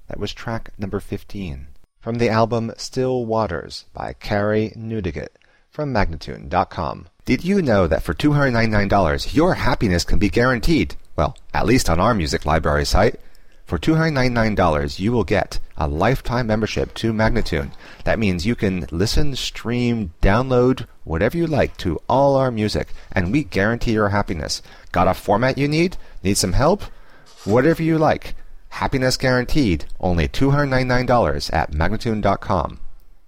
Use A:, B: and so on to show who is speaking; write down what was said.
A: That was track number 15. From the album Still Waters by Carrie Newdigate from Magnatune.com. Did you know that for $299 your happiness can be guaranteed? Well, at least on our music library site. For $299 you will get a lifetime membership to Magnatune. That means you can listen, stream, download, whatever you like to all our music, and we guarantee your happiness. Got a format you need? Need some help? Whatever you like. Happiness guaranteed. Only $299 at Magnatune.com.